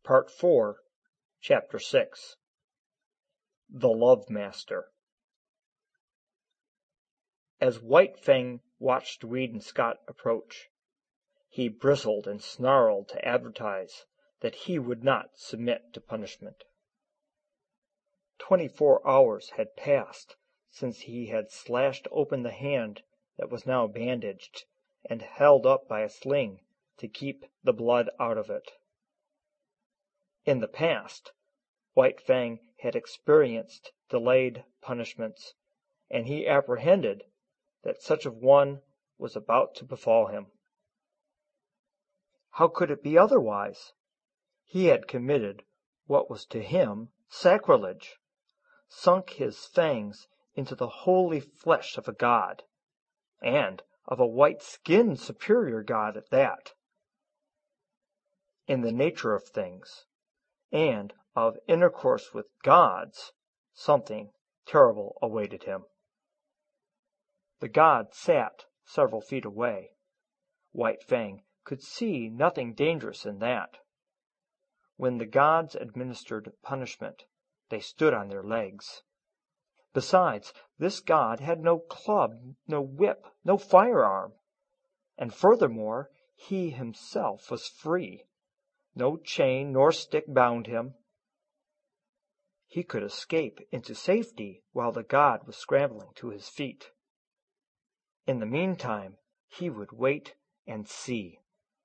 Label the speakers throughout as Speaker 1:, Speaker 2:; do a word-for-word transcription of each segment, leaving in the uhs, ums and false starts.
Speaker 1: Part four, Chapter six. The Love Master. As White Fang watched Weed and Scott approach, he bristled and snarled to advertise that he would not submit to punishment. Twenty-four hours had passed since he had slashed open the hand that was now bandaged and held up by a sling to keep the blood out of it. In the past, White Fang had experienced delayed punishments, and he apprehended that such a one was about to befall him. How could it be otherwise? He had committed what was to him sacrilege, sunk his fangs into the holy flesh of a god, and of a white-skinned superior god at that. In the nature of things, and of intercourse with gods, something terrible awaited him. The god sat several feet away. White Fang could see nothing dangerous in that. When the gods administered punishment, they stood on their legs. Besides, this god had no club, no whip, no firearm. And furthermore, he himself was free. No chain nor stick bound him. He could escape into safety while the god was scrambling to his feet. In the meantime, he would wait and see.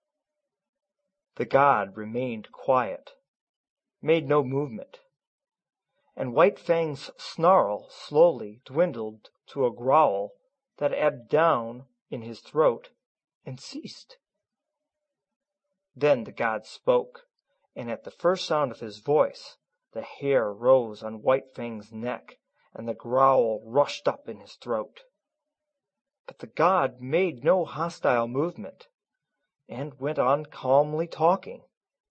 Speaker 1: The god remained quiet, made no movement, and White Fang's snarl slowly dwindled to a growl that ebbed down in his throat and ceased. Then the god spoke, and at the first sound of his voice, the hair rose on White Fang's neck, and the growl rushed up in his throat. But the god made no hostile movement, and went on calmly talking.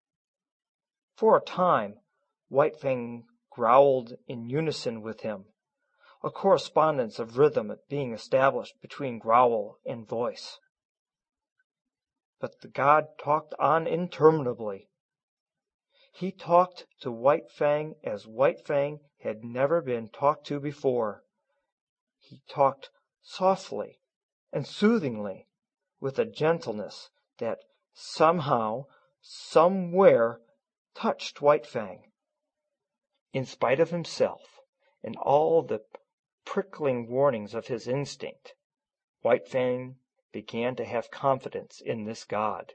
Speaker 1: For a time, White Fang growled in unison with him, a correspondence of rhythm being established between growl and voice. But the god talked on interminably. He talked to White Fang as White Fang had never been talked to before. He talked softly and soothingly, with a gentleness that somehow, somewhere, touched White Fang. In spite of himself and all the prickling warnings of his instinct, White Fang began to have confidence in this god.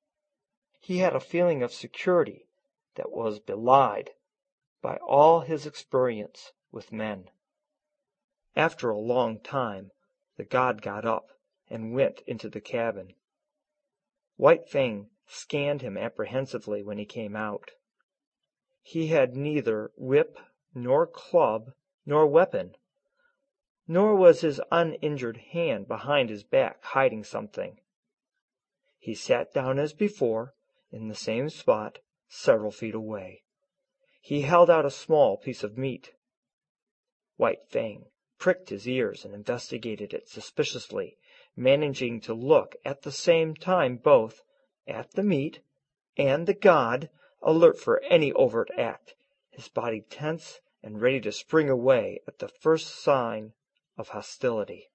Speaker 1: He had a feeling of security that was belied by all his experience with men. After a long time, the god got up and went into the cabin. White Fang scanned him apprehensively when he came out. He had neither whip nor club nor weapon, nor was his uninjured hand behind his back hiding something. He sat down as before, in the same spot, several feet away. He held out a small piece of meat. White Fang pricked his ears and investigated it suspiciously, managing to look at the same time both at the meat and the god, alert for any overt act, his body tense and ready to spring away at the first sign of hostility.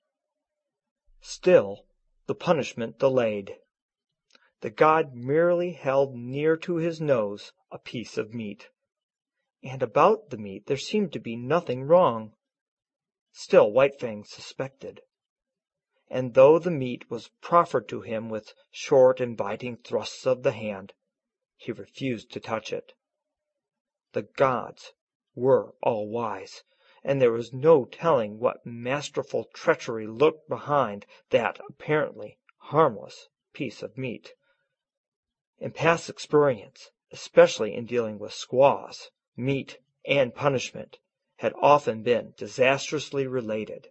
Speaker 1: Still, the punishment delayed. The god merely held near to his nose a piece of meat, and about the meat there seemed to be nothing wrong. Still White Fang suspected, and though the meat was proffered to him with short and biting thrusts of the hand, he refused to touch it. The gods were all-wise, and there was no telling what masterful treachery lurked behind that apparently harmless piece of meat. In past experience, especially in dealing with squaws, meat and punishment had often been disastrously related.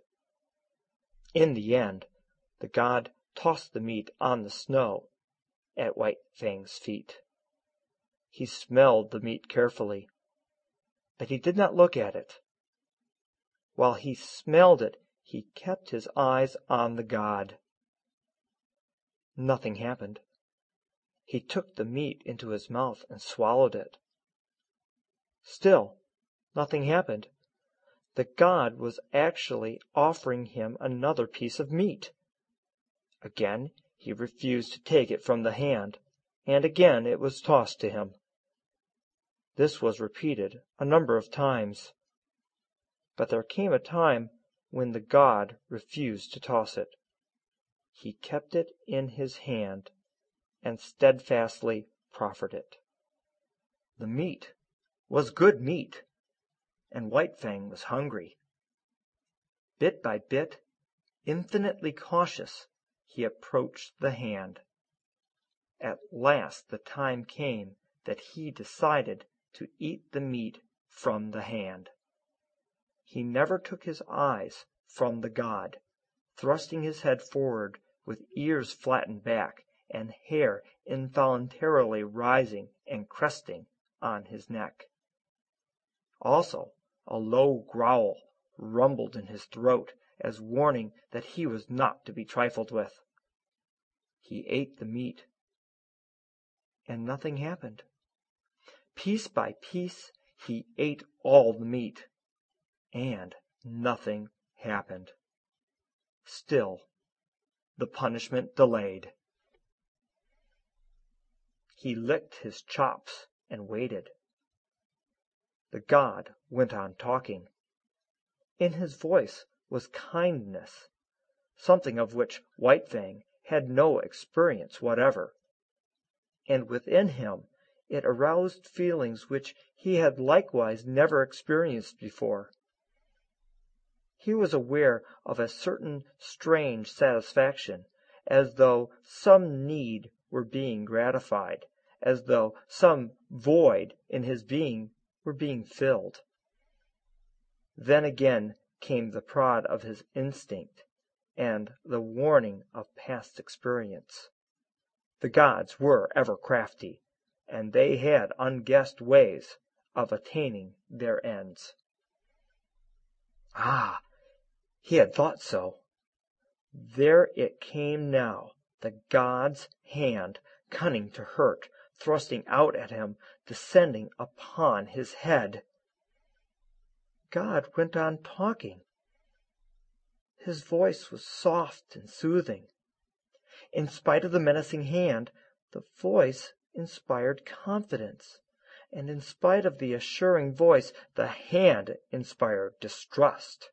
Speaker 1: In the end, the god tossed the meat on the snow at White Fang's feet. He smelled the meat carefully, but he did not look at it. While he smelled it, he kept his eyes on the god. Nothing happened. He took the meat into his mouth and swallowed it. Still, nothing happened. The god was actually offering him another piece of meat. Again, he refused to take it from the hand, and again it was tossed to him. This was repeated a number of times. But there came a time when the god refused to toss it. He kept it in his hand and steadfastly proffered it. The meat was good meat, and White Fang was hungry. Bit by bit, infinitely cautious, he approached the hand. At last the time came that he decided to eat the meat from the hand. He never took his eyes from the god, thrusting his head forward with ears flattened back and hair involuntarily rising and cresting on his neck. Also, a low growl rumbled in his throat as warning that he was not to be trifled with. He ate the meat, and nothing happened. Piece by piece, he ate all the meat, and nothing happened. Still, the punishment delayed. He licked his chops and waited. The god went on talking. In his voice was kindness, something of which White Fang had no experience whatever, and within him it aroused feelings which he had likewise never experienced before. He was aware of a certain strange satisfaction, as though some need were being gratified, as though some void in his being were being filled. Then again came the prod of his instinct and the warning of past experience. The gods were ever crafty, and they had unguessed ways of attaining their ends. Ah, he had thought so. There it came now, the god's hand, cunning to hurt, thrusting out at him, descending upon his head. God went on talking. His voice was soft and soothing. In spite of the menacing hand, the voice inspired confidence, and in spite of the assuring voice, the hand inspired distrust.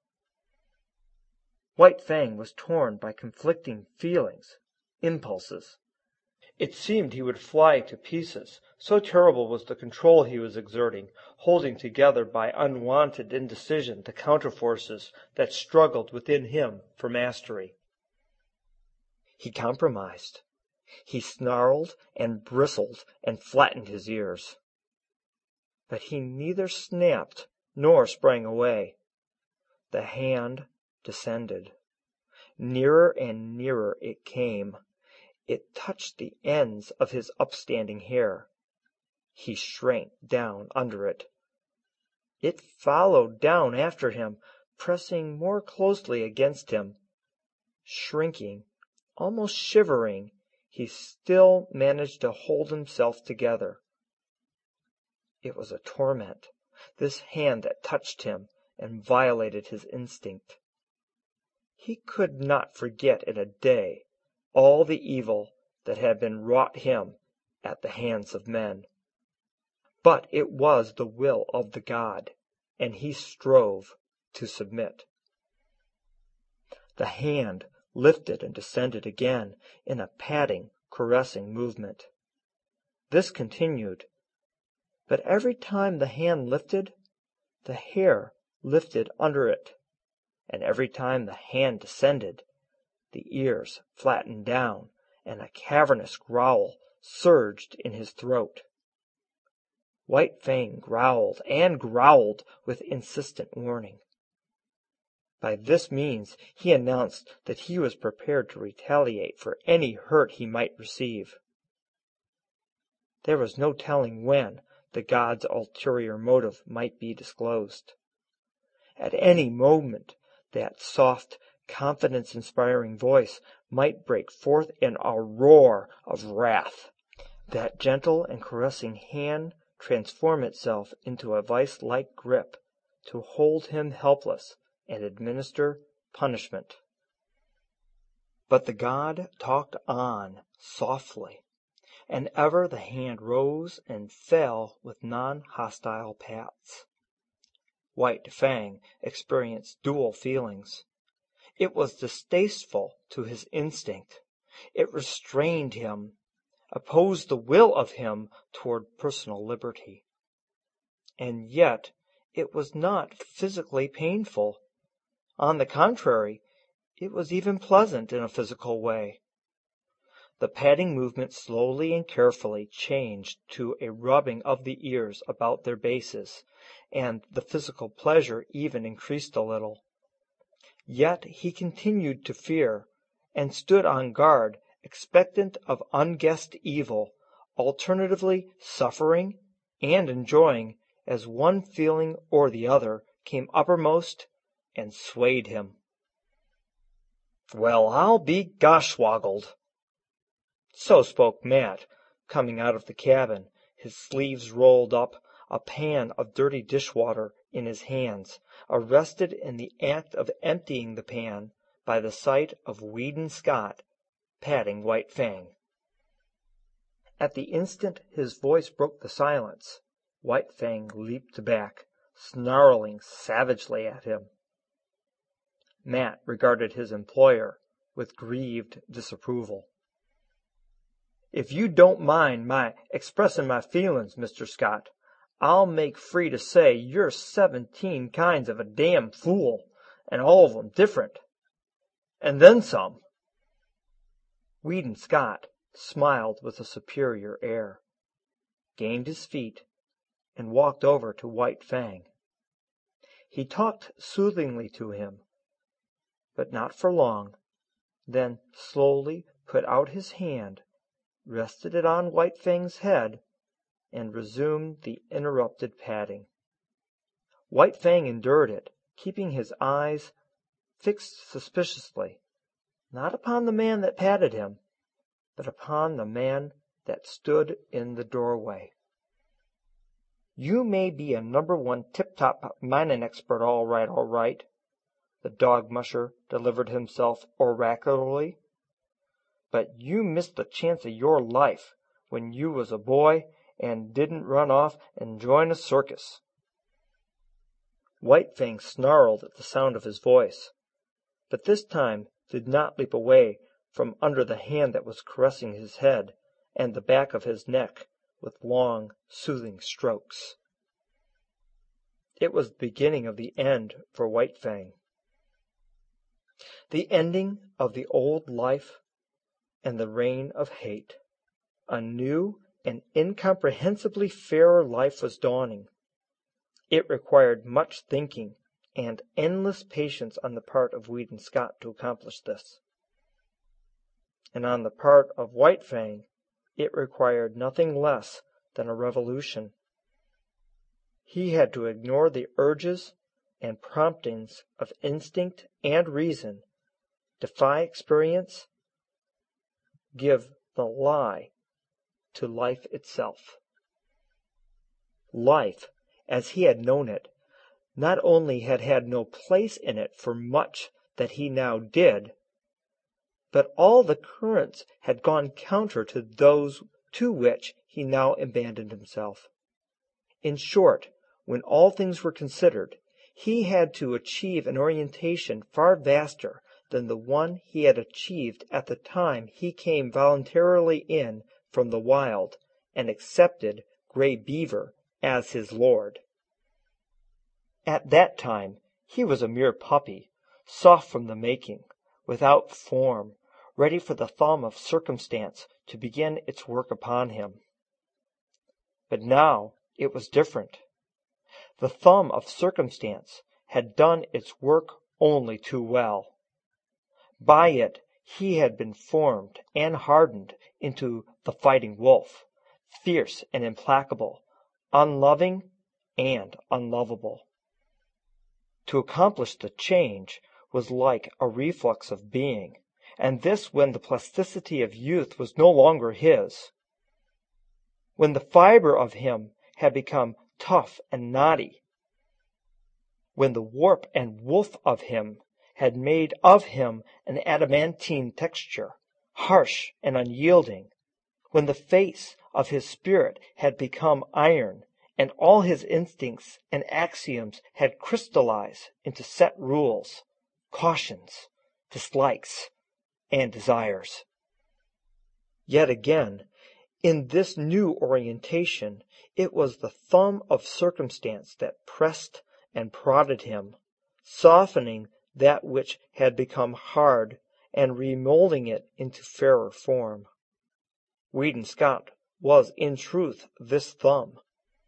Speaker 1: White Fang was torn by conflicting feelings, impulses. It seemed he would fly to pieces, so terrible was the control he was exerting, holding together by unwonted indecision the counterforces that struggled within him for mastery. He compromised. He snarled and bristled and flattened his ears. But he neither snapped nor sprang away. The hand descended. Nearer and nearer it came. It touched the ends of his upstanding hair. He shrank down under it. It followed down after him, pressing more closely against him. Shrinking, almost shivering, he still managed to hold himself together. It was a torment, this hand that touched him and violated his instinct. He could not forget in a day all the evil that had been wrought him at the hands of men. But it was the will of the god, and he strove to submit. The hand lifted and descended again in a patting, caressing movement. This continued, but every time the hand lifted, the hair lifted under it, and every time the hand descended, the ears flattened down, and a cavernous growl surged in his throat. White Fang growled and growled with insistent warning. By this means he announced that he was prepared to retaliate for any hurt he might receive. There was no telling when the god's ulterior motive might be disclosed. At any moment that soft, confidence-inspiring voice might break forth in a roar of wrath. that gentle and caressing hand transform itself into a vice-like grip to hold him helpless and administer punishment. But the god talked on softly, and ever the hand rose and fell with non-hostile pats. White Fang experienced dual feelings. It was distasteful to his instinct. It restrained him, opposed the will of him toward personal liberty. And yet it was not physically painful. On the contrary, it was even pleasant in a physical way. The patting movement slowly and carefully changed to a rubbing of the ears about their bases, and the physical pleasure even increased a little. Yet he continued to fear, and stood on guard, expectant of unguessed evil, alternatively suffering and enjoying as one feeling or the other came uppermost and swayed him. "Well, I'll be goshwoggled!" So spoke Matt, coming out of the cabin, his sleeves rolled up, a pan of dirty dishwater in his hands, arrested in the act of emptying the pan by the sight of Weedon Scott patting White Fang. At the instant his voice broke the silence, White Fang leaped back, snarling savagely at him. Matt regarded his employer with grieved disapproval. "If you don't mind my expressin' my feelin's, Mister Scott, I'll make free to say you're seventeen kinds of a damn fool, and all of 'em different. And then some." Weedon Scott smiled with a superior air, gained his feet, and walked over to White Fang. He talked soothingly to him, but not for long, then slowly put out his hand, rested it on White Fang's head, and resumed the interrupted patting. White Fang endured it, keeping his eyes fixed suspiciously, not upon the man that patted him, but upon the man that stood in the doorway. "You may be a number one tip-top minin' expert, all right, all right," the dog musher delivered himself oracularly, "but you missed the chance of your life when you was a boy and didn't run off and join a circus." White Fang snarled at the sound of his voice, but this time did not leap away from under the hand that was caressing his head and the back of his neck with long, soothing strokes. It was the beginning of the end for White Fang. The ending of the old life and the reign of hate. A new and incomprehensibly fairer life was dawning. It required much thinking and endless patience on the part of Weedon Scott to accomplish this. And on the part of White Fang, it required nothing less than a revolution. He had to ignore the urges and promptings of instinct and reason, defy experience, give the lie to life itself. Life, as he had known it, not only had had no place in it for much that he now did, but all the currents had gone counter to those to which he now abandoned himself. In short, when all things were considered, he had to achieve an orientation far vaster than the one he had achieved at the time he came voluntarily in from the wild and accepted Grey Beaver as his lord. At that time he was a mere puppy, soft from the making, without form, ready for the thumb of circumstance to begin its work upon him. But now it was different. The thumb of circumstance had done its work only too well. By it he had been formed and hardened into the fighting wolf, fierce and implacable, unloving and unlovable. To accomplish the change was like a reflux of being, and this when the plasticity of youth was no longer his. when the fiber of him had become tough and knotty, when the warp and woof of him had made of him an adamantine texture, harsh and unyielding, when the face of his spirit had become iron, and all his instincts and axioms had crystallized into set rules, cautions, dislikes, and desires. Yet again, in this new orientation, it was the thumb of circumstance that pressed and prodded him, softening that which had become hard and remolding it into fairer form. Weedon Scott was in truth this thumb.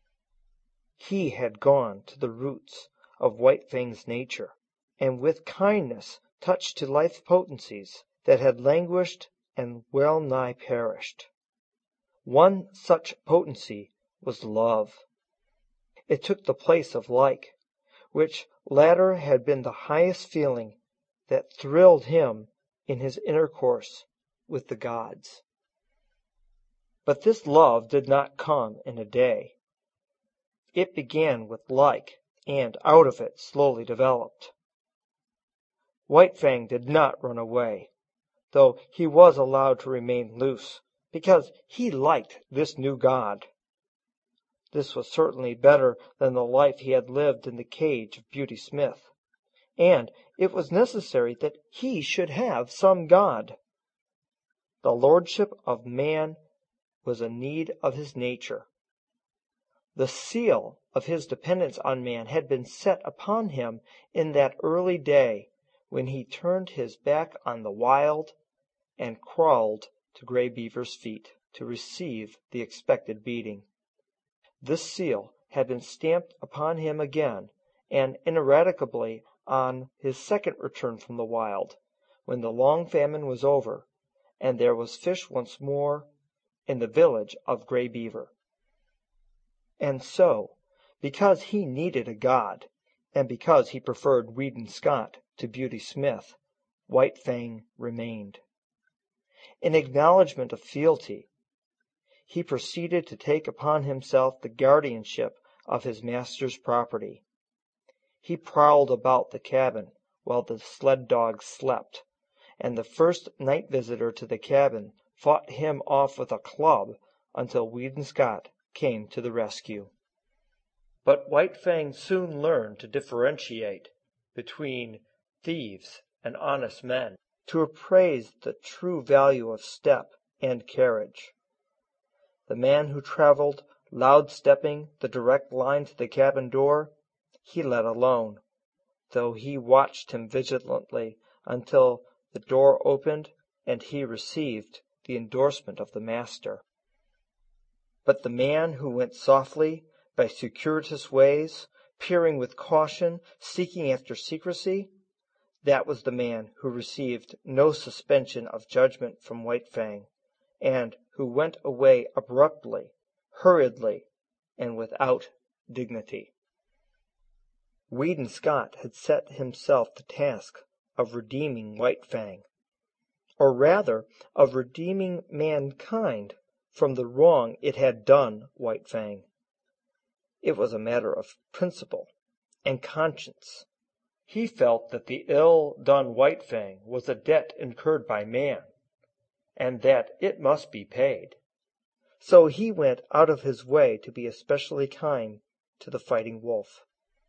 Speaker 1: He had gone to the roots of White Fang's nature, and with kindness touched to life potencies that had languished and well nigh perished. One such potency was love. It took the place of like, which latter had been the highest feeling that thrilled him in his intercourse with the gods. But this love did not come in a day. It began with like, and out of it slowly developed. White Fang did not run away, though he was allowed to remain loose, because he liked this new god. This was certainly better than the life he had lived in the cage of Beauty Smith, and it was necessary that he should have some god. The lordship of man was a need of his nature. The seal of his dependence on man had been set upon him in that early day when he turned his back on the wild and crawled to Grey Beaver's feet to receive the expected beating. This seal had been stamped upon him again and ineradicably on his second return from the wild, when the long famine was over, and there was fish once more in the village of Grey Beaver. And so, because he needed a god, and because he preferred Weedon Scott to Beauty Smith, White Fang remained. In acknowledgment of fealty, he proceeded to take upon himself the guardianship of his master's property. He prowled about the cabin while the sled dogs slept, and the first night visitor to the cabin fought him off with a club until Weedon Scott came to the rescue. But White Fang soon learned to differentiate between thieves and honest men, to appraise the true value of step and carriage. The man who traveled loud-stepping the direct line to the cabin door, he let alone, though he watched him vigilantly until the door opened and he received the endorsement of the master. But the man who went softly, by circuitous ways, peering with caution, seeking after secrecy, that was the man who received no suspension of judgment from White Fang, and who went away abruptly, hurriedly, and without dignity. Weedon Scott had set himself the task of redeeming White Fang, or rather of redeeming mankind from the wrong it had done White Fang. It was a matter of principle and conscience. He felt that the ill done White Fang was a debt incurred by man, and that it must be paid. So he went out of his way to be especially kind to the fighting wolf.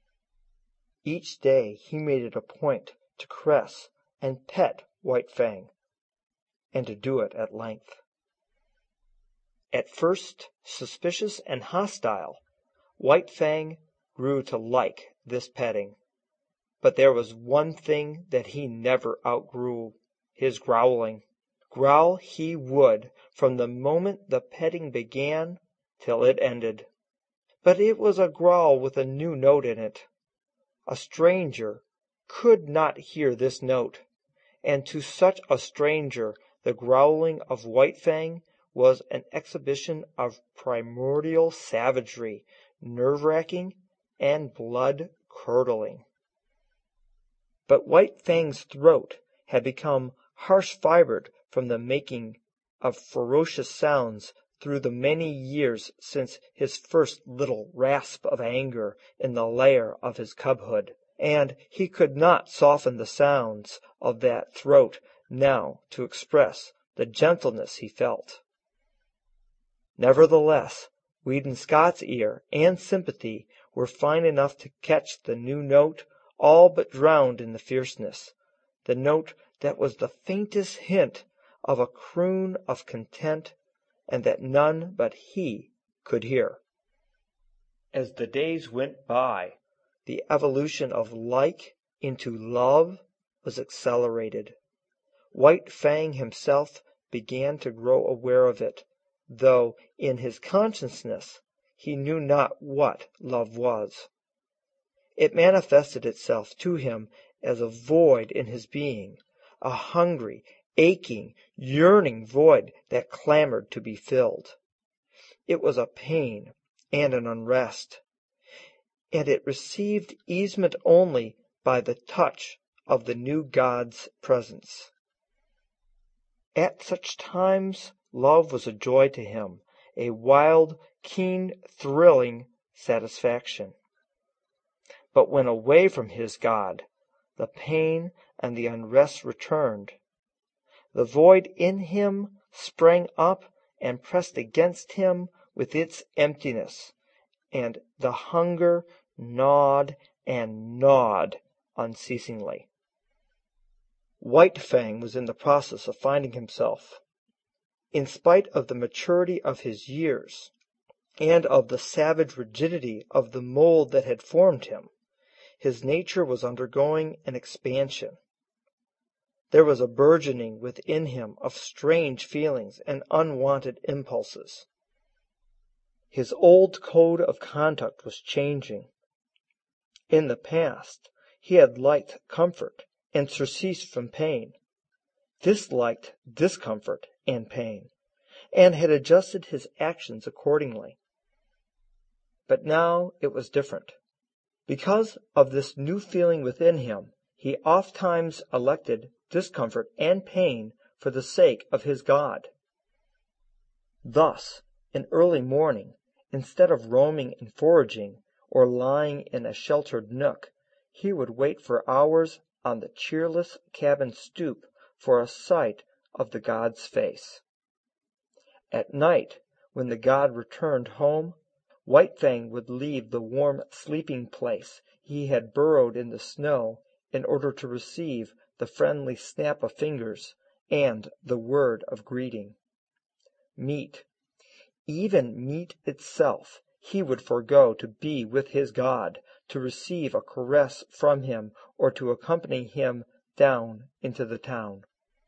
Speaker 1: Each day he made it a point to caress and pet White Fang, and to do it at length. At first suspicious and hostile, White Fang grew to like this petting. But there was one thing that he never outgrew, his growling. Growl he would from the moment the petting began till it ended. But it was a growl with a new note in it. A stranger could not hear this note, and to such a stranger the growling of White Fang was an exhibition of primordial savagery, nerve-wracking and blood-curdling. But White Fang's throat had become harsh-fibered from the making of ferocious sounds through the many years since his first little rasp of anger in the lair of his cubhood, and he could not soften the sounds of that throat now to express the gentleness he felt. Nevertheless, Weedon Scott's ear and sympathy were fine enough to catch the new note, all but drowned in the fierceness, the note that was the faintest hint of a croon of content, and that none but he could hear. As the days went by, the evolution of like into love was accelerated. White Fang himself began to grow aware of it, though in his consciousness he knew not what love was. It manifested itself to him as a void in his being, a hungry, aching, yearning void that clamored to be filled. It was a pain and an unrest, and it received easement only by the touch of the new God's presence. At such times love was a joy to him, a wild, keen, thrilling satisfaction. But when away from his God, the pain and the unrest returned. The void in him sprang up and pressed against him with its emptiness, and the hunger gnawed and gnawed unceasingly. White Fang was in the process of finding himself. In spite of the maturity of his years, and of the savage rigidity of the mold that had formed him, his nature was undergoing an expansion. There was a burgeoning within him of strange feelings and unwanted impulses. His old code of conduct was changing. In the past, he had liked comfort and surcease from pain, disliked discomfort and pain, and had adjusted his actions accordingly. But now it was different. Because of this new feeling within him, he ofttimes elected discomfort and pain for the sake of his God. Thus, in early morning, instead of roaming and foraging, or lying in a sheltered nook, he would wait for hours on the cheerless cabin stoop for a sight of the God's face. At night, when the God returned home, White Fang would leave the warm sleeping place he had burrowed in the snow in order to receive the friendly snap of fingers and the word of greeting. Meat, even meat itself, he would forego to be with his God, to receive a caress from him, or to accompany him down into the town.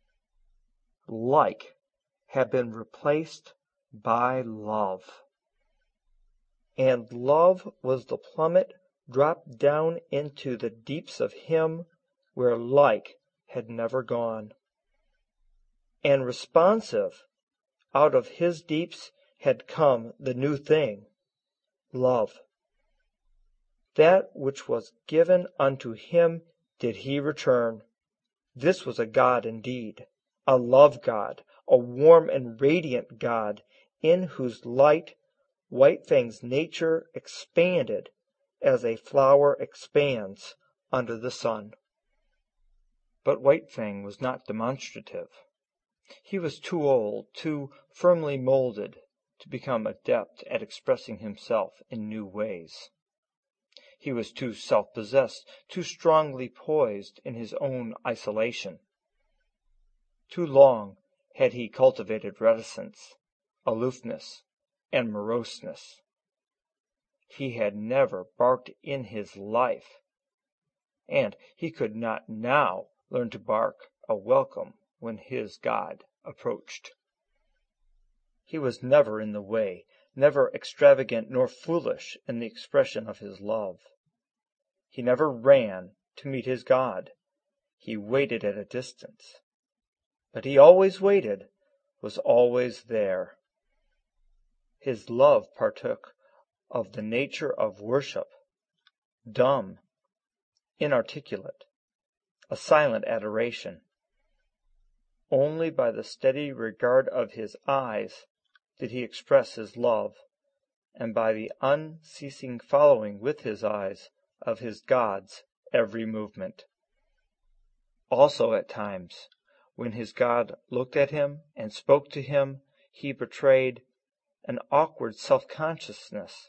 Speaker 1: Like had been replaced by love. And love was the plummet dropped down into the deeps of him where like had never gone. And responsive, out of his deeps had come the new thing, love. That which was given unto him did he return. This was a God indeed, a love God, a warm and radiant God, in whose light White Fang's nature expanded as a flower expands under the sun. But White Fang was not demonstrative. He was too old, too firmly molded, to become adept at expressing himself in new ways. He was too self-possessed, too strongly poised in his own isolation. Too long had he cultivated reticence, aloofness, and moroseness. He had never barked in his life, and he could not now learn to bark a welcome when his God approached. He was never in the way, never extravagant nor foolish in the expression of his love. He never ran to meet his God. He waited at a distance. But he always waited, was always there. His love partook of the nature of worship, dumb, inarticulate, a silent adoration. Only by the steady regard of his eyes did he express his love, and by the unceasing following with his eyes of his God's every movement. Also at times, when his God looked at him and spoke to him, he betrayed an awkward self-consciousness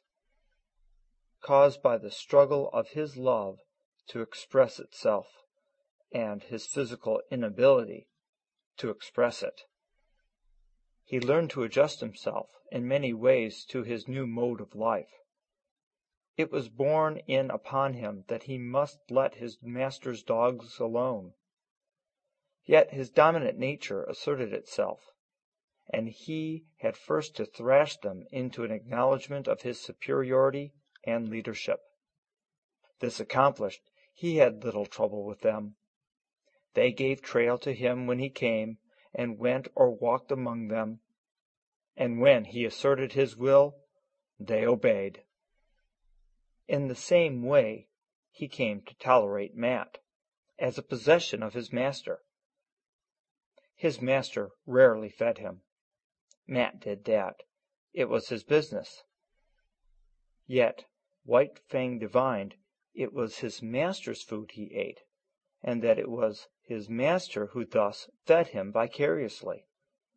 Speaker 1: caused by the struggle of his love to express itself and his physical inability to express it. He learned to adjust himself in many ways to his new mode of life. It was borne in upon him that he must let his master's dogs alone. Yet his dominant nature asserted itself, and he had first to thrash them into an acknowledgment of his superiority and leadership. This accomplished, he had little trouble with them. They gave trail to him when he came and went or walked among them, and when he asserted his will, they obeyed. In the same way, he came to tolerate Mat as a possession of his master. His master rarely fed him. Mat did that. It was his business. Yet White Fang divined it was his master's food he ate, and that it was his master who thus fed him vicariously.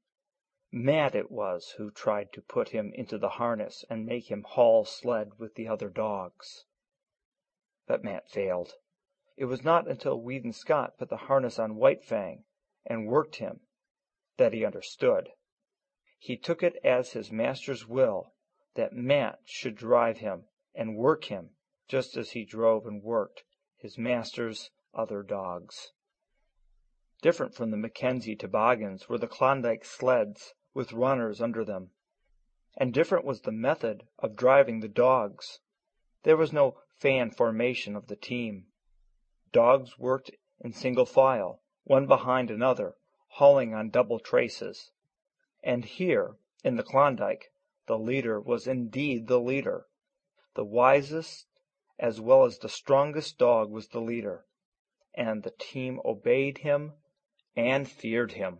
Speaker 1: Mat it was who tried to put him into the harness and make him haul sled with the other dogs. But Mat failed. It was not until Weedon Scott put the harness on White Fang and worked him that he understood. He took it as his master's will that Mat should drive him and work him just as he drove and worked his master's other dogs. Different from the Mackenzie toboggans were the Klondike sleds with runners under them, and different was the method of driving the dogs. There was no fan formation of the team. Dogs worked in single file, one behind another, hauling on double traces. And here, in the Klondike, the leader was indeed the leader. The wisest as well as the strongest dog was the leader, and the team obeyed him and feared him.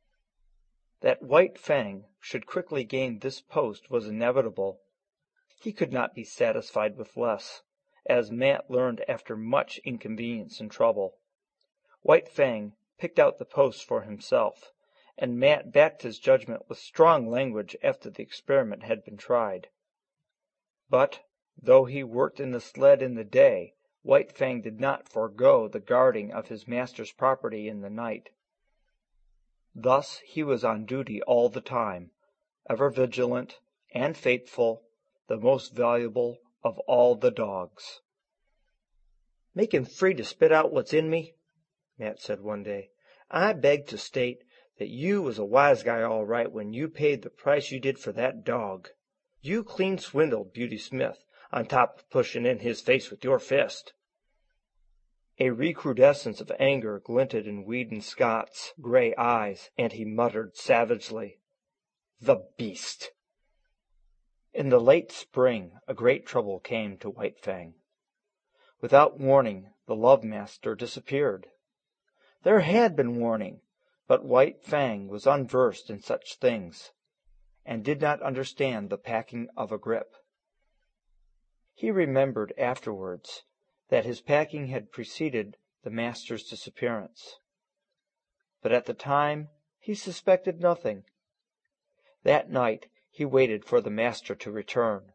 Speaker 1: That White Fang should quickly gain this post was inevitable. He could not be satisfied with less, as Mat learned after much inconvenience and trouble. White Fang picked out the post for himself, and Mat backed his judgment with strong language after the experiment had been tried. But, though he worked in the sled in the day, White Fang did not forego the guarding of his master's property in the night. Thus he was on duty all the time, ever vigilant and faithful, the most valuable of all the dogs. "Make him free to spit out what's in me," Mat said one day. "I beg to state that you was a wise guy all right when you paid the price you did for that dog. You clean swindled Beauty Smith, on top of pushing in his face with your fist." A recrudescence of anger glinted in Weedon Scott's gray eyes, and he muttered savagely, "The beast!" In the late spring a great trouble came to White Fang. Without warning, the love-master disappeared. There had been warning, but White Fang was unversed in such things, and did not understand the packing of a grip. He remembered afterwards that his packing had preceded the master's disappearance. But at the time he suspected nothing. That night he waited for the master to return.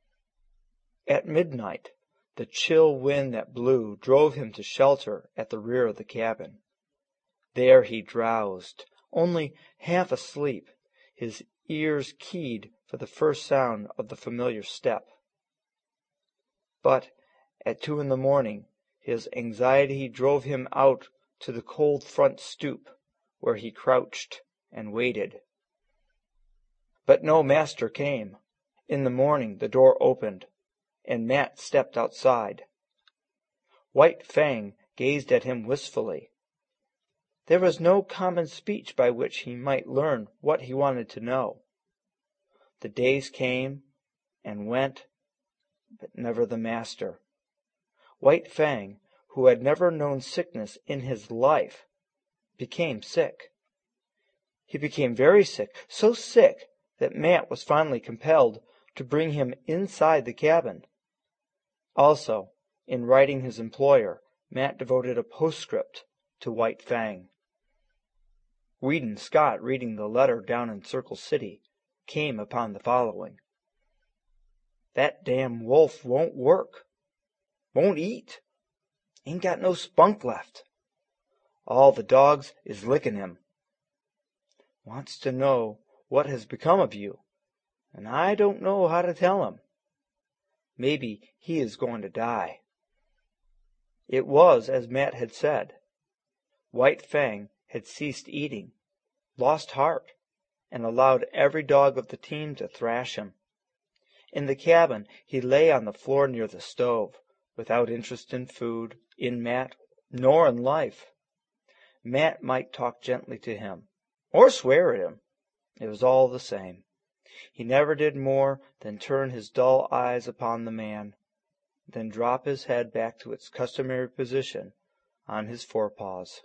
Speaker 1: At midnight, the chill wind that blew drove him to shelter at the rear of the cabin. There he drowsed, only half asleep, his ears keyed for the first sound of the familiar step. But at two in the morning, his anxiety drove him out to the cold front stoop, where he crouched and waited. But no master came. In the morning the door opened, and Mat stepped outside. White Fang gazed at him wistfully. There was no common speech by which he might learn what he wanted to know. The days came and went, but never the master. White Fang, who had never known sickness in his life, became sick. He became very sick, so sick that Matt was finally compelled to bring him inside the cabin. Also, in writing his employer, Matt devoted a postscript to White Fang. Weedon Scott, reading the letter down in Circle City, came upon the following. That damn wolf won't work. Won't eat. Ain't got no spunk left. All the dogs is licking him. Wants to know what has become of you, and I don't know how to tell him. Maybe he is going to die. It was as Matt had said. White Fang had ceased eating, lost heart, and allowed every dog of the team to thrash him. In the cabin, he lay on the floor near the stove, without interest in food, in Matt, nor in life. Matt might talk gently to him, or swear at him. It was all the same. He never did more than turn his dull eyes upon the man, then drop his head back to its customary position on his forepaws.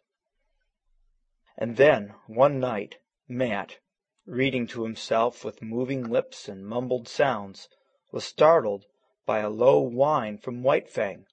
Speaker 1: And then, one night, Matt, reading to himself with moving lips and mumbled sounds, was startled by a low whine from White Fang.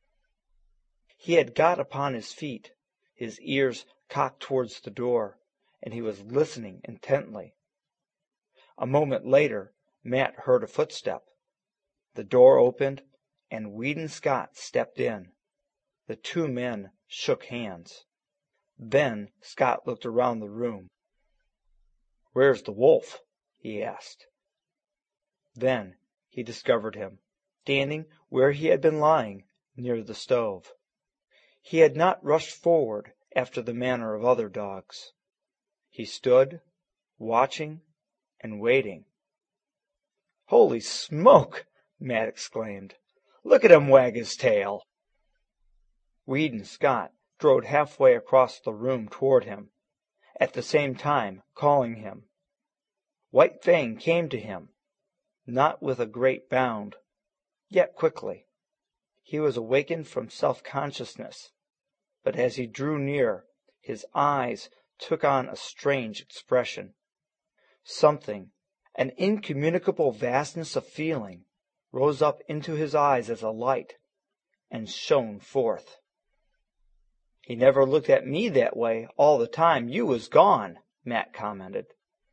Speaker 1: He had got upon his feet, his ears cocked towards the door, and he was listening intently. A moment later, Matt heard a footstep. The door opened, and Weedon Scott stepped in. The two men shook hands. Then Scott looked around the room. "Where's the wolf?" he asked. Then he discovered him, standing where he had been lying, near the stove. He had not rushed forward after the manner of other dogs. He stood, watching and waiting. "Holy smoke!" Matt exclaimed. "Look at him wag his tail!" Weedon Scott strode halfway across the room toward him, at the same time calling him. White Fang came to him, not with a great bound, yet quickly. He was awakened from self-consciousness, but as he drew near, his eyes took on a strange expression. Something, an incommunicable vastness of feeling, rose up into his eyes as a light, and shone forth. "He never looked at me that way all the time you was gone," Matt commented.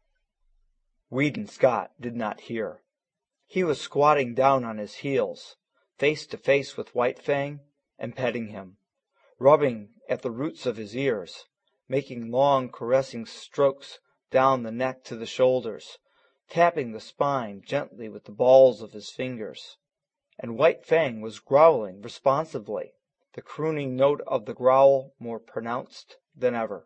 Speaker 1: Weedon Scott did not hear. He was squatting down on his heels, face to face with White Fang, and petting him, rubbing at the roots of his ears, making long caressing strokes down the neck to the shoulders, tapping the spine gently with the balls of his fingers. And White Fang was growling responsively, the crooning note of the growl more pronounced than ever.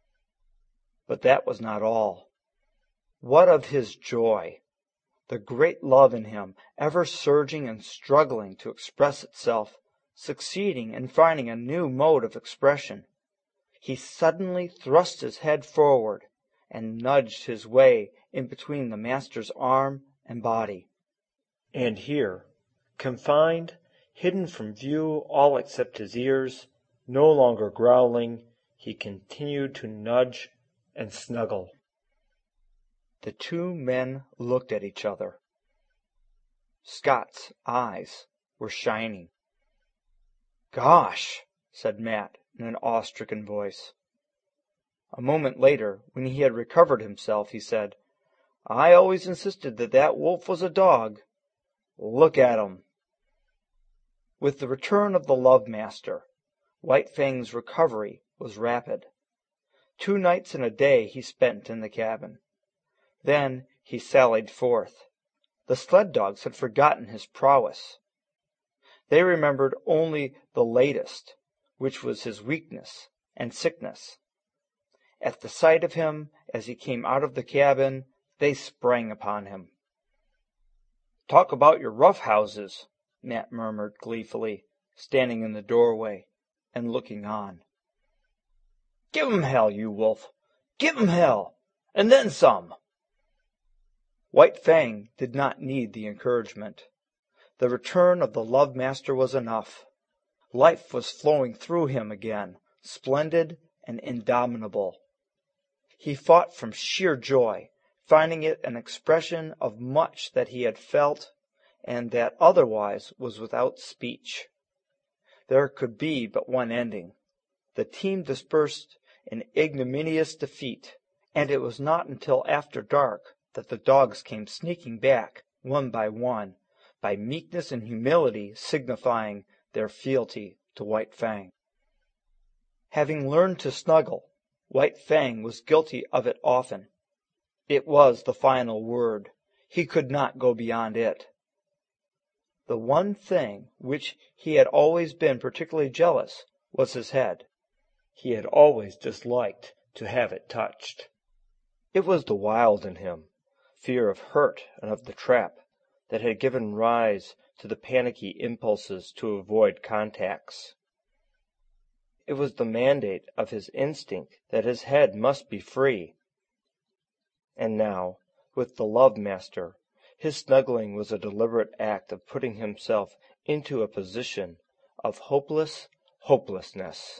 Speaker 1: But that was not all. What of his joy? The great love in him, ever surging and struggling to express itself, succeeding in finding a new mode of expression. He suddenly thrust his head forward and nudged his way in between the master's arm and body. And here, confined, hidden from view all except his ears, no longer growling, he continued to nudge and snuggle. The two men looked at each other. Scott's eyes were shining. "Gosh!" said Matt in an awe-stricken voice. A moment later, when he had recovered himself, he said, "I always insisted that that wolf was a dog. Look at him." With the return of the Love Master, White Fang's recovery was rapid. Two nights and a day he spent in the cabin. Then he sallied forth. The sled dogs had forgotten his prowess. They remembered only the latest, which was his weakness and sickness. At the sight of him, as he came out of the cabin, they sprang upon him. "Talk about your rough houses," Matt murmured gleefully, standing in the doorway and looking on. "Give 'em hell, you wolf! Give 'em hell, and then some!" White Fang did not need the encouragement. The return of the Love Master was enough. Life was flowing through him again, splendid and indomitable. He fought from sheer joy, finding it an expression of much that he had felt and that otherwise was without speech. There could be but one ending. The team dispersed in ignominious defeat, and it was not until after dark that the dogs came sneaking back, one by one, by meekness and humility signifying their fealty to White Fang. Having learned to snuggle, White Fang was guilty of it often. It was the final word. He could not go beyond it. The one thing which he had always been particularly jealous was his head. He had always disliked to have it touched. It was the wild in him, fear of hurt and of the trap, that had given rise to the panicky impulses to avoid contacts. It was the mandate of his instinct that his head must be free. And now, with the love-master, his snuggling was a deliberate act of putting himself into a position of hopeless hopelessness.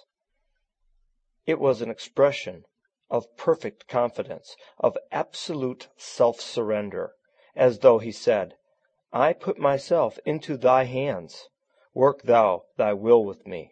Speaker 1: It was an expression of perfect confidence, of absolute self-surrender, as though he said, "I put myself into thy hands. Work thou thy will with me."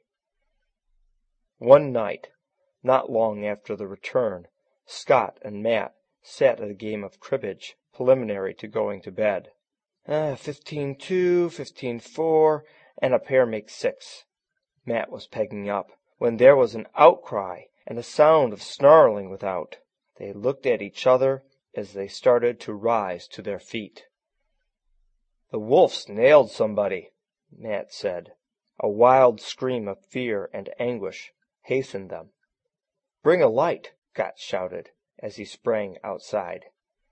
Speaker 1: One night, not long after the return, Scott and Mat sat at a game of cribbage preliminary to going to bed. Uh, fifteen two, fifteen four, and a pair makes six. Mat was pegging up, when there was an outcry and a sound of snarling without. They looked at each other as they started to rise to their feet. "The wolf's nailed somebody," Mat said. A wild scream of fear and anguish hastened them. "Bring a light," Scott shouted as he sprang outside.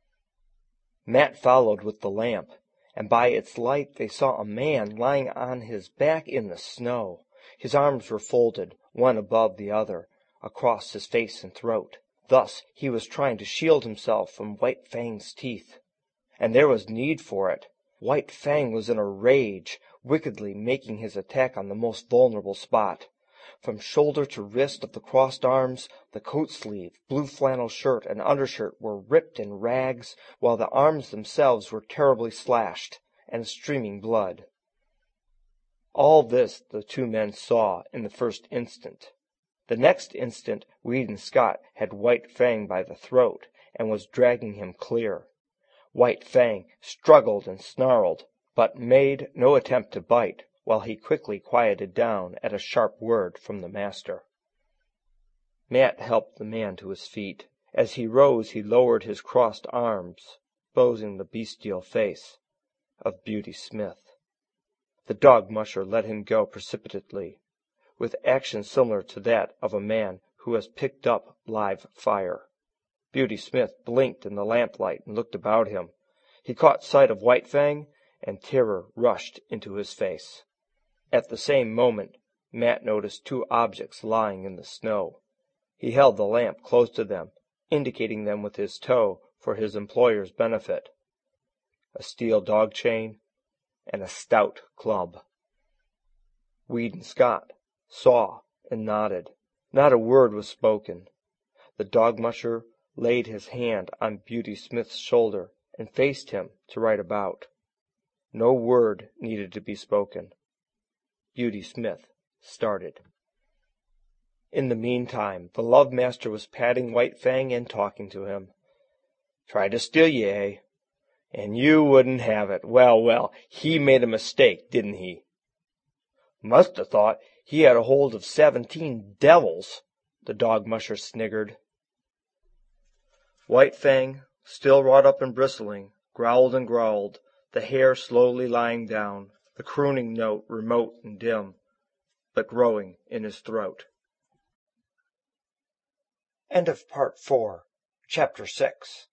Speaker 1: Mat followed with the lamp, and by its light they saw a man lying on his back in the snow. His arms were folded, one above the other, across his face and throat. Thus he was trying to shield himself from White Fang's teeth. And there was need for it. White Fang was in a rage, wickedly making his attack on the most vulnerable spot. From shoulder to wrist of the crossed arms, the coat sleeve, blue flannel shirt, and undershirt were ripped in rags, while the arms themselves were terribly slashed and streaming blood. All this the two men saw in the first instant. The next instant Weedon Scott had White Fang by the throat and was dragging him clear. White Fang struggled and snarled, but made no attempt to bite, while he quickly quieted down at a sharp word from the master. Mat helped the man to his feet. As he rose he lowered his crossed arms, exposing the bestial face of Beauty Smith. The dog-musher let him go precipitately, with action similar to that of a man who has picked up live fire. Beauty Smith blinked in the lamplight and looked about him. He caught sight of White Fang, and terror rushed into his face. At the same moment, Mat noticed two objects lying in the snow. He held the lamp close to them, indicating them with his toe for his employer's benefit. A steel dog chain and a stout club. Weedon Scott saw and nodded. Not a word was spoken. The dog-musher laid his hand on Beauty Smith's shoulder and faced him to right about. No word needed to be spoken. Beauty Smith started. In the meantime, the love-master was patting White Fang and talking to him. "Tried to steal ye, eh? And you wouldn't have it. Well, well, he made a mistake, didn't he?" "Must have thought he had a hold of seventeen devils," the dog-musher sniggered. White Fang, still wrought up and bristling, growled and growled, the hair slowly lying down, the crooning note remote and dim, but growing in his throat. End of part four, chapter six.